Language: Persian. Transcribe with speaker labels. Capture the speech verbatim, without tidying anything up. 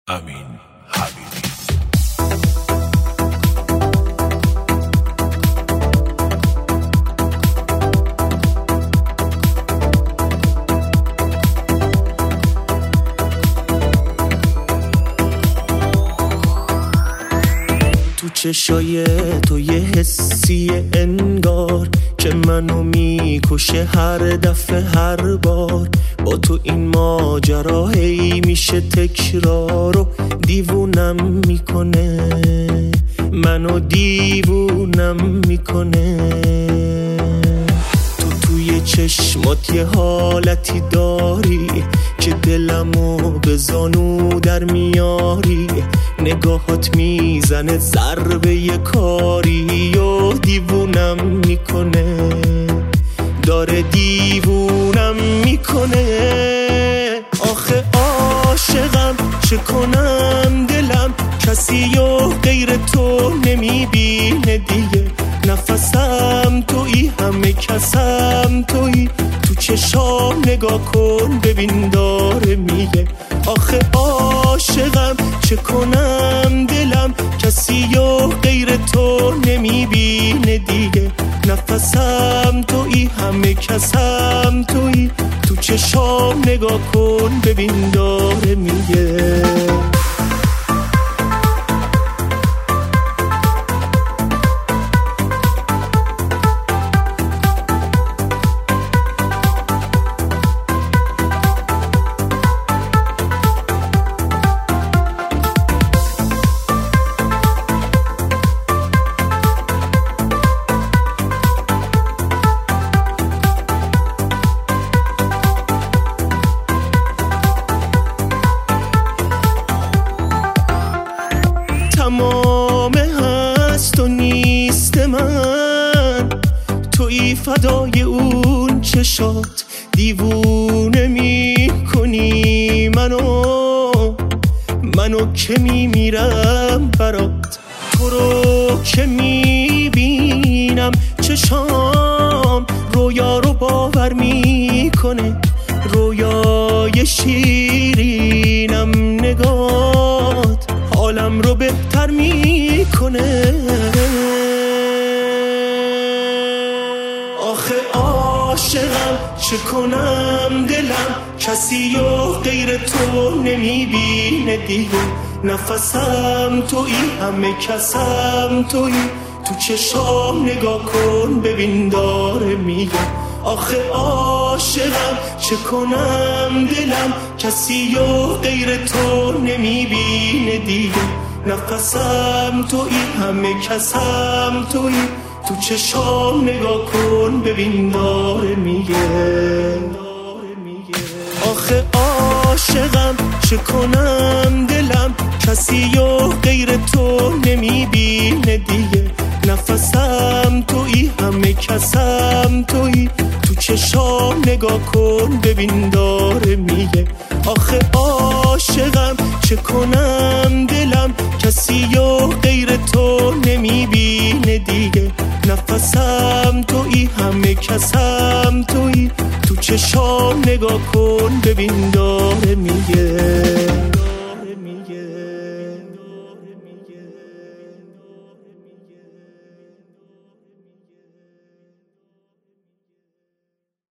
Speaker 1: امین حبیبی.
Speaker 2: تو چشای تو یه حسی انگار که منو میکشه هر دفعه هر بار. با تو این ماجرا هی میشه تکرار و دیوونم میکنه، منو دیوونم میکنه. تو توی چشمات یه حالتی داری که دلمو به زانو در میاری. نگاهات میزنه ضربه یه کاری و دیوونم میکنه، داره دیوونم میکنه. آخه عاشقم چه کنم، دلم کسی و غیر تو نمیبینه دیگه. نفسم تویی، همه کسم تویی. تو چشام نگاه کن ببین داره میگه. آخه عاشقم چه کنم، دلم کسی و غیر تو نمیبینه دیگه. نفسم تویی، همه کسم تویی. تو چشام نگاه کن ببین داره میگه. تمام هست و نیست من، توی فدای اون چشات. دیوونه میکنی منو، منو که میمیرم برات. تو رو که میبینم چشام رویا رو باور میکنه. رویای شیرینم نگات حالم رو بهتر میکنه. آخه عاشقم چه کنم، دلم کسی و غیر تو نمیبینه دیگه. نفسم تویی، همه کسم تویی. تو چشام نگاه کن ببین داره میگه. آخه عاشقم چه کنم، دلم کسی و غیر تو نمیبینه دیگه. نفسم تویی، همه کسم تویی. تو چشام نگاه کن ببین داره میگه. آخه عاشقم چه کنم، دلم کسی و غیر تو نمیبینه دیگه. نفسم تویی، همه کسم تویی. تو چشام نگاه کن ببین داره میگه. آخه عاشقم چه کنم، دلم کسی و غیر تو نمیبینه دیگه. نفسم تویی، همه کسم تویی. تو چشام نگاه کن ببین داره میگه.